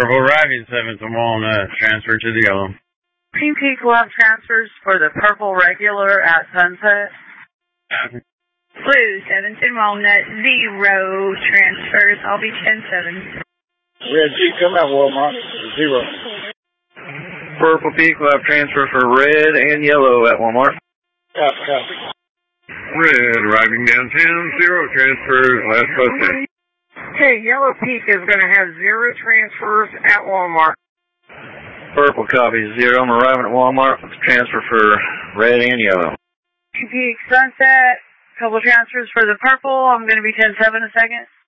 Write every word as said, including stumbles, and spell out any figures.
Purple arriving seven to Walnut, transfer to the yellow. Team Peak will have transfers for the purple regular at Sunset. Blue, seven to Walnut, zero transfers. I'll be ten seven. Red Peak, come out Walmart, zero. Purple Peak will have transfer for red and yellow at Walmart. Copy, copy. Red arriving downtown, zero transfers, last posted. Okay, Yellow Peak is going to have zero transfers at Walmart. Purple copy, zero. I'm arriving at Walmart. Transfer for red and yellow. Team Peak Sunset, couple transfers for the purple. I'm going to be ten seven a second.